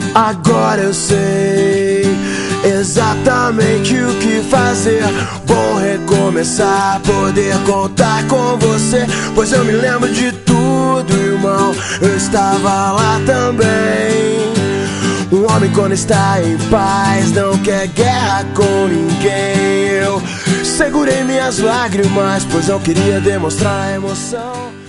Agora eu sei exatamente o que fazer. Vou recomeçar, poder contar com você, pois eu me lembro de tudo, irmão. Eu estava lá também. Um homem, quando está em paz, não quer guerra com ninguém. Eu segurei minhas lágrimas, pois não queria demonstrar emoção.